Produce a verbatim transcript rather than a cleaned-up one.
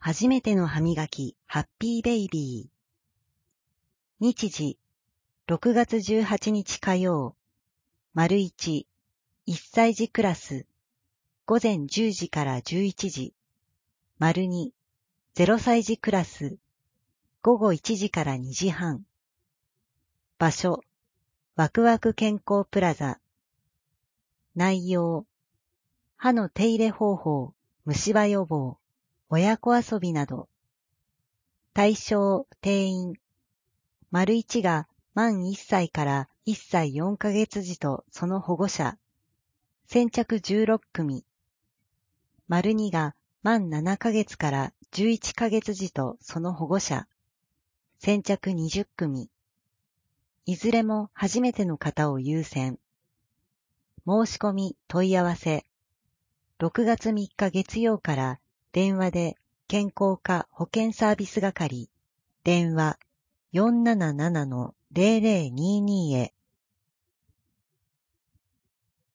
初めての歯磨き、ハッピーベイビー。日時、ろくがつじゅうはちにち火曜、丸一、いっさい児クラス、午前じゅうじからじゅういちじ、丸二、ぜろさい児クラス、午後いちじからにじはん。場所、ワクワク健康プラザ。内容、歯の手入れ方法、虫歯予防、親子遊びなど。対象、定員。丸一が満いっさいからいっさいよんかげつ児とその保護者。先着じゅうろっくみ。丸二が満ななかげつからじゅういっかげつ児とその保護者。先着にじゅっくみ。いずれも初めての方を優先。申し込み問い合わせ。ろくがつみっか月曜から電話で健康課保健サービス係、電話 よんなななのゼロゼロにーにー へ。